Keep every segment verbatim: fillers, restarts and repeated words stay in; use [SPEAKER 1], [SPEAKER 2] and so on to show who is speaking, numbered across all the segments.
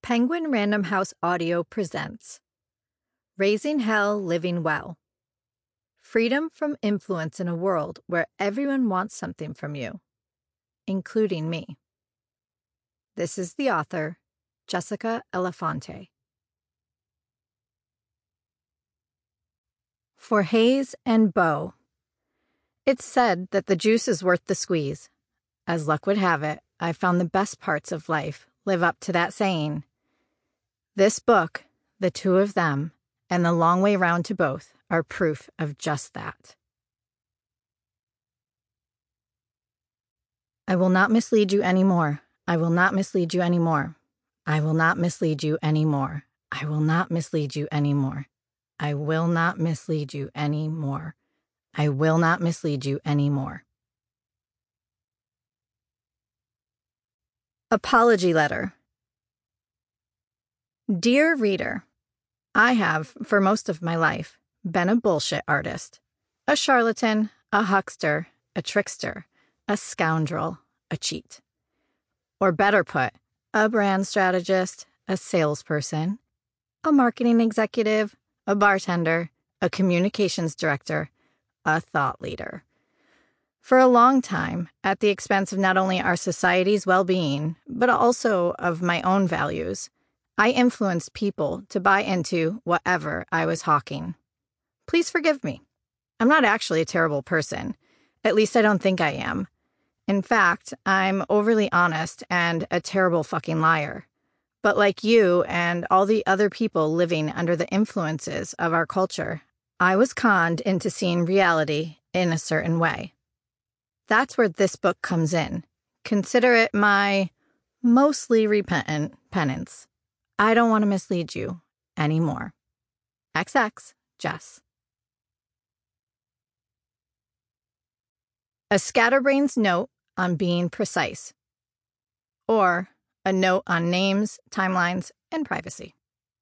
[SPEAKER 1] Penguin Random House Audio presents Raising Hell, Living Well. Freedom from influence in a world where everyone wants something from you, including me. This is the author, Jessica Elefante. For Hayes and Beau. It's said that the juice is worth the squeeze. As luck would have it, I found the best parts of life live up to that saying. This book, The Two of Them, and The Long Way Round to Both are proof of just that. I will not mislead you anymore. I will not mislead you anymore. I will not mislead you anymore. I will not mislead you anymore. I will not mislead you anymore. I will not mislead you anymore. Apology Letter. Dear reader, I have, for most of my life, been a bullshit artist. A charlatan, a huckster, a trickster, a scoundrel, a cheat. Or better put, a brand strategist, a salesperson, a marketing executive, a bartender, a communications director, a thought leader. For a long time, at the expense of not only our society's well-being, but also of my own values, I influenced people to buy into whatever I was hawking. Please forgive me. I'm not actually a terrible person. At least I don't think I am. In fact, I'm overly honest and a terrible fucking liar. But like you and all the other people living under the influences of our culture, I was conned into seeing reality in a certain way. That's where this book comes in. Consider it my mostly repentant penance. I don't want to mislead you anymore. X X, Jess. A scatterbrain's note on being precise. Or a note on names, timelines, and privacy.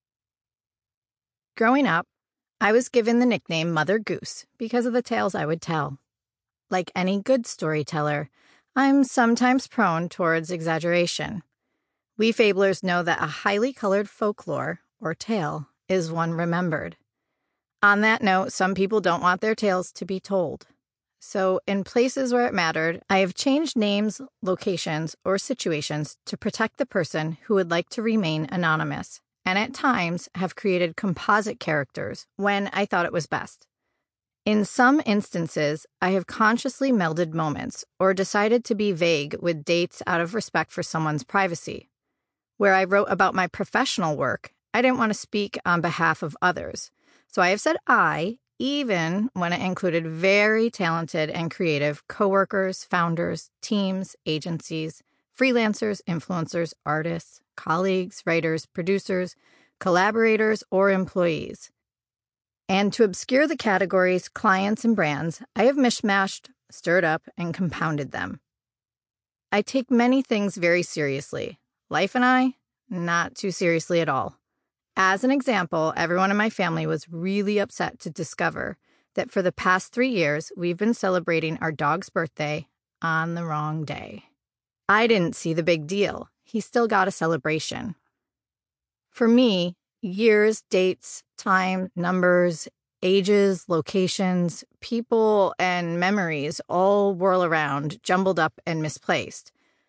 [SPEAKER 1] Growing up, I was given the nickname Mother Goose because of the tales I would tell. Like any good storyteller, I'm sometimes prone towards exaggeration. We fablers know that a highly colored folklore, or tale, is one remembered. On that note, some people don't want their tales to be told. So, in places where it mattered, I have changed names, locations, or situations to protect the person who would like to remain anonymous, and at times have created composite characters when I thought it was best. In some instances, I have consciously melded moments or decided to be vague with dates out of respect for someone's privacy. Where I wrote about my professional work, I didn't want to speak on behalf of others, so I have said I, even when it included very talented and creative coworkers, founders, teams, agencies, freelancers, influencers, artists, colleagues, writers, producers, collaborators, or employees. And to obscure the categories, clients, and brands, I have mishmashed, stirred up, and compounded them. I take many things very seriously. Life and I, not too seriously at all. As an example, everyone in my family was really upset to discover that for the past three years, we've been celebrating our dog's birthday on the wrong day. I didn't see the big deal. He still got a celebration. For me, years, dates, time, numbers, ages, locations, people, and memories all whirl around, jumbled up and misplaced.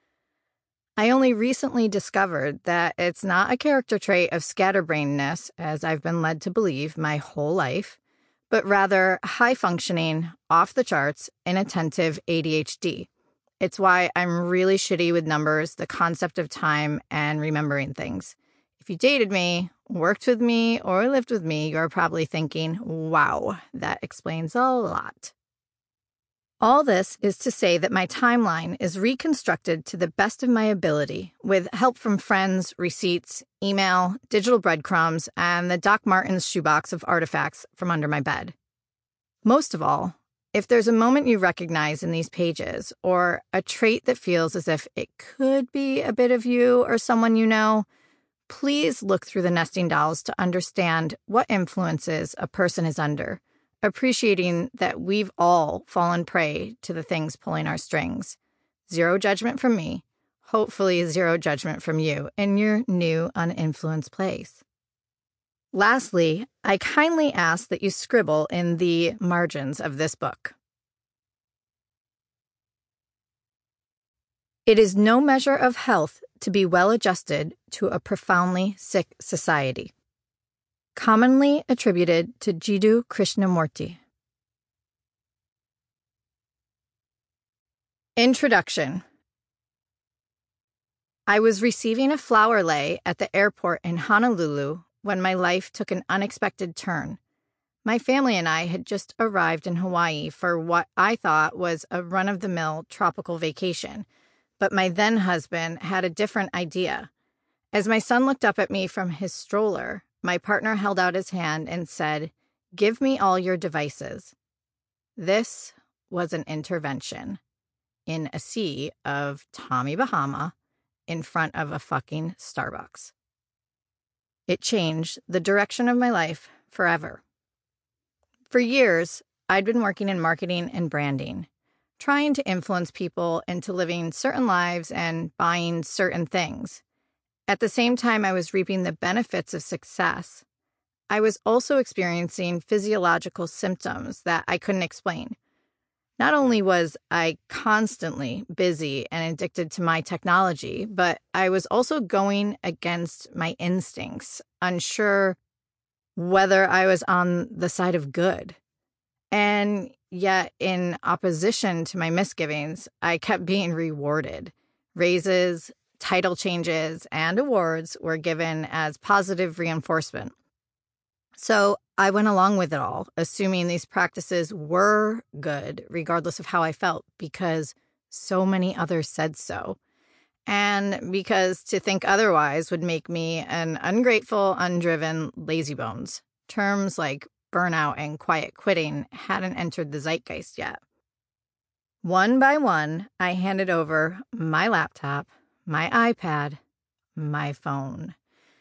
[SPEAKER 1] I only recently discovered that it's not a character trait of scatterbrainness, as I've been led to believe my whole life, but rather high-functioning, off-the-charts, inattentive A D H D. It's why I'm really shitty with numbers, the concept of time, and remembering things. If you dated me, worked with me, or lived with me, you're probably thinking, wow, that explains a lot. All this is to say that my timeline is reconstructed to the best of my ability with help from friends, receipts, email, digital breadcrumbs, and the Doc Martens shoebox of artifacts from under my bed. Most of all, if there's a moment you recognize in these pages, or a trait that feels as if it could be a bit of you or someone you know, please look through the nesting dolls to understand what influences a person is under, appreciating that we've all fallen prey to the things pulling our strings. Zero judgment from me. Hopefully zero judgment from you in your new uninfluenced place. Lastly, I kindly ask that you scribble in the margins of this book. It is no measure of health to be well adjusted to a profoundly sick society. Commonly attributed to Jiddu Krishnamurti. Introduction. I was receiving a flower lei at the airport in Honolulu when my life took an unexpected turn. My family and I had just arrived in Hawaii for what I thought was a run-of-the-mill tropical vacation, but my then-husband had a different idea. As my son looked up at me from his stroller, my partner held out his hand and said, "Give me all your devices." This was an intervention in a sea of Tommy Bahama in front of a fucking Starbucks. It changed the direction of my life forever. For years, I'd been working in marketing and branding, trying to influence people into living certain lives and buying certain things. At the same time I was reaping the benefits of success, I was also experiencing physiological symptoms that I couldn't explain. Not only was I constantly busy and addicted to my technology, but I was also going against my instincts, unsure whether I was on the side of good. And yet, in opposition to my misgivings, I kept being rewarded. Raises, title changes, and awards were given as positive reinforcement. So I went along with it all, assuming these practices were good, regardless of how I felt, because so many others said so. And because to think otherwise would make me an ungrateful, undriven lazybones. Terms like burnout and quiet quitting hadn't entered the zeitgeist yet. One by one, I handed over my laptop, my iPad, my phone.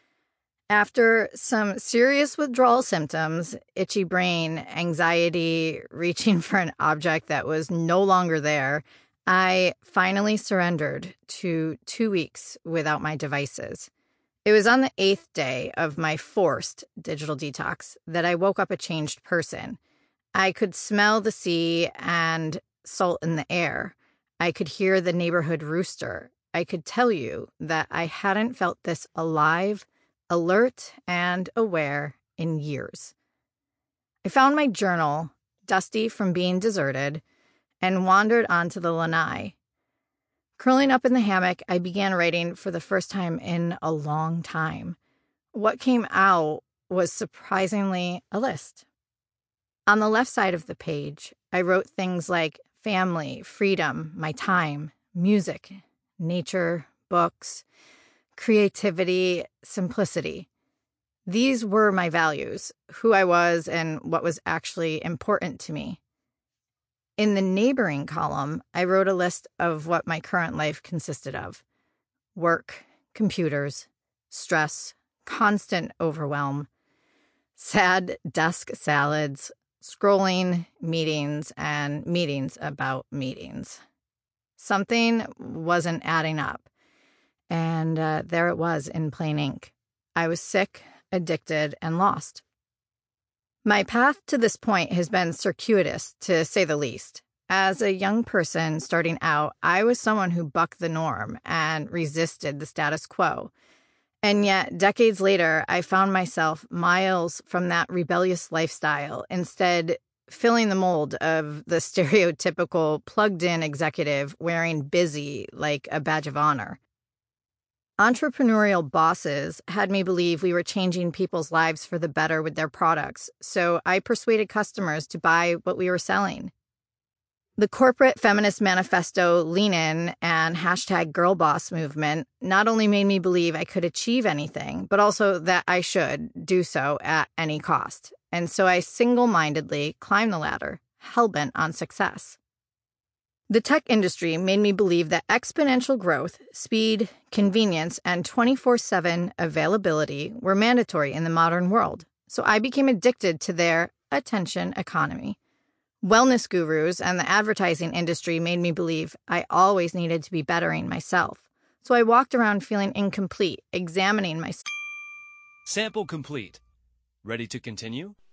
[SPEAKER 1] After some serious withdrawal symptoms, itchy brain, anxiety, reaching for an object that was no longer there, I finally surrendered to two weeks without my devices. It was on the eighth day of my forced digital detox that I woke up a changed person. I could smell the sea and salt in the air. I could hear the neighborhood rooster. I could tell you that I hadn't felt this alive, alert, and aware in years. I found my journal, dusty from being deserted, and wandered onto the lanai. Curling up in the hammock, I began writing for the first time in a long time. What came out was surprisingly a list. On the left side of the page, I wrote things like family, freedom, my time, music, nature, books, creativity, simplicity. These were my values, who I was, and what was actually important to me. In the neighboring column, I wrote a list of what my current life consisted of: work, computers, stress, constant overwhelm, sad desk salads, scrolling, meetings, and meetings about meetings. Something wasn't adding up. And uh, there it was in plain ink. I was sick, addicted, and lost. My path to this point has been circuitous, to say the least. As a young person starting out, I was someone who bucked the norm and resisted the status quo. And yet, decades later, I found myself miles from that rebellious lifestyle, instead filling the mold of the stereotypical plugged-in executive wearing busy like a badge of honor. Entrepreneurial bosses had me believe we were changing people's lives for the better with their products, so I persuaded customers to buy what we were selling. The corporate feminist manifesto Lean In and hashtag Girl Boss movement not only made me believe I could achieve anything, but also that I should do so at any cost. And so I single-mindedly climbed the ladder, hell-bent on success. The tech industry made me believe that exponential growth, speed, convenience, and twenty-four seven availability were mandatory in the modern world, so I became addicted to their attention economy. Wellness gurus and the advertising industry made me believe I always needed to be bettering myself, So I walked around feeling incomplete, examining my...
[SPEAKER 2] Sample complete. Ready to continue?